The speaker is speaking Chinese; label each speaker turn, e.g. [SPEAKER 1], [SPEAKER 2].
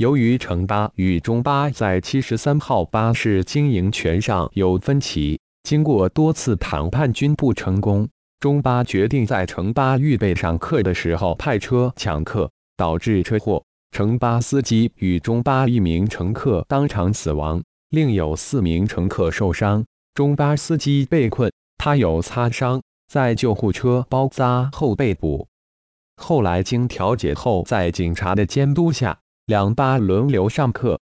[SPEAKER 1] 由于城巴与中巴在73号巴士经营权上有分歧，经过多次谈判均不成功，中巴决定在城巴预备上客的时候派车抢客，导致车祸。城巴司机与中巴1名乘客当场死亡，另有4名乘客受伤。中巴司机被困，他有擦伤，在救护车包扎后被捕。后来经调解后，在警察的监督下，两巴轮流上客，